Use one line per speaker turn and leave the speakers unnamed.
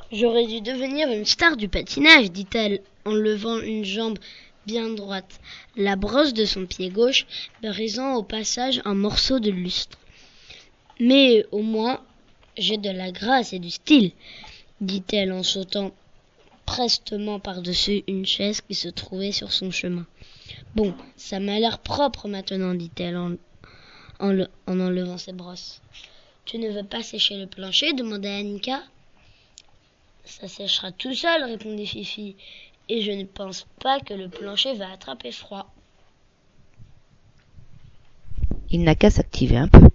J'aurais dû devenir une star du patinage, dit-elle, en levant une jambe bien droite, la brosse de son pied gauche brisant au passage un morceau de lustre. Mais au moins, j'ai de la grâce et du style, dit-elle en sautant prestement par-dessus une chaise qui se trouvait sur son chemin. Bon, ça m'a l'air propre maintenant, dit-elle en enlevant ses brosses. Tu ne veux pas sécher le plancher, demanda Annika. Ça séchera tout seul, répondit Fifi, et je ne pense pas que le plancher va attraper froid.
Il n'a qu'à s'activer un peu.